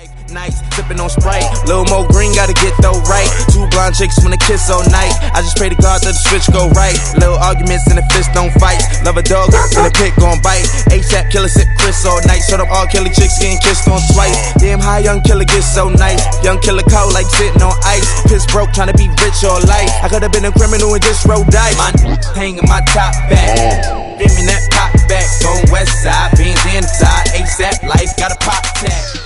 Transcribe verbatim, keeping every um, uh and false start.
Nights, sipping on Sprite. Lil' Mo Green gotta get though right. Two blonde chicks wanna kiss all night. I just pray to God that the switch go right. Little arguments and the fist don't fight. Love a dog and the pit gon' bite. ASAP killer sip Chris all night. Shut up all killer chicks getting kissed on twice. Damn how young killer gets so nice. Young killer cold like sitting on ice. Piss broke trying to be rich all life. I could've been a criminal and just rolled dice. My hanging my top back. Give me that pop back. Going west side, beans inside. ASAP life got a pop tag.